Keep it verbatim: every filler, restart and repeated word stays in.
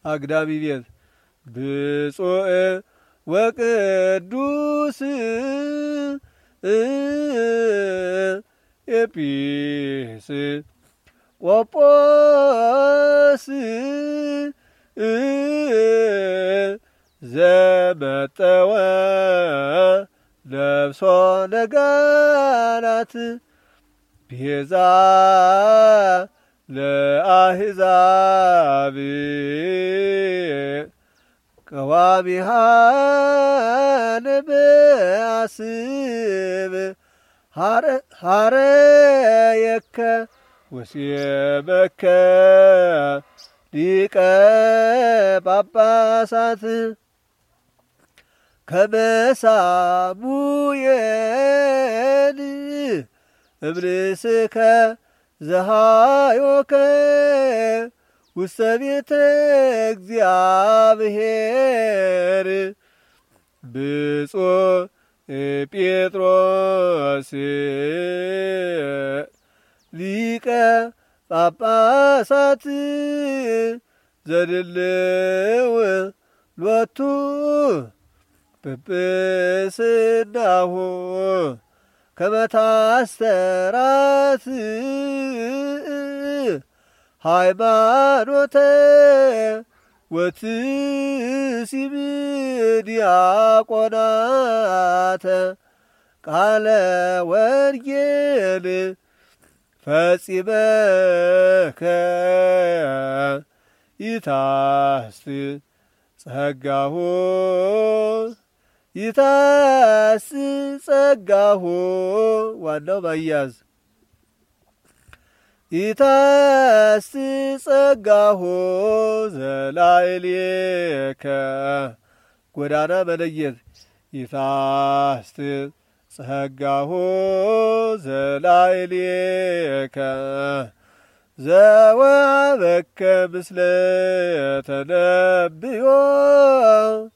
አግዳሚ ቤት ብፁዕ ወቅዱስ ኤጲስ ቆጶስ ዘመጠወ ነፍሶ ነጋናት ቤዛ ለአሕዛብ ቀዋሚሃ ነብአስብ ሐረየከ ወሴመከ ሊቀ ጳጳሳት ከመ ሳሙኤል እምርእስከ ዘሃዮከ ውስተ ቤተ እግዚአብሔር ብፁዕ ጴጥሮስ ሊቀ ጳጳሳት ዘድልው ሎቱ ጵጵስናሁ ከመ ታስተራት ሃይማኖተ ወትሲብ ዲያቆናተ ቃለ ወንጌል ፈጺመከ ይታስት ጸጋሁ ይታስ ጸጋሁ ዋናው ማያዝ ይታስ ጸጋሁ ዘላዕሌከ ጎዳና መለየት ይታስት ጸጋሁ ዘላዕሌከ ዘወሀበከ ምስለ ተነብዮ